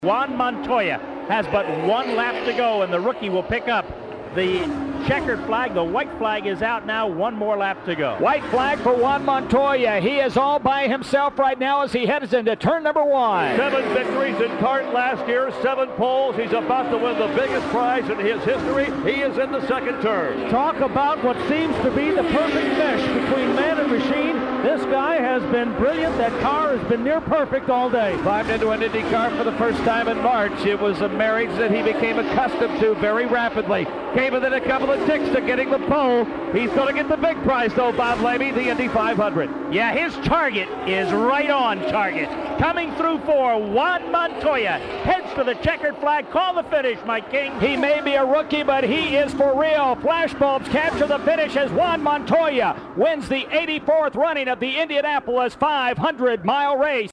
Juan Montoya has but one lap to go, and the rookie will pick up the checkered flag. The white flag is out now. One more lap to go. White flag for Juan Montoya. He is all by himself right now as he heads into turn number one. 7 victories in kart last year, 7 poles. He's about to win the biggest prize in his history. He is in the second turn. Talk about what seems to be the perfect mesh between man and machine. This guy has been brilliant. That car has been near perfect all day. Climbed into an Indy car for the first time in March. It was a marriage that he became accustomed to very rapidly. Came within a couple of ticks to getting the pole. He's going to get the big prize, though, Bob Lemmy, the Indy 500. Yeah, his target is right on target. Coming through for Juan Montoya. Heads to the checkered flag. Call the finish, my king. He may be a rookie, but he is for real. Flashbulbs capture the finish as Juan Montoya wins the 84th running of the Indianapolis 500-mile race.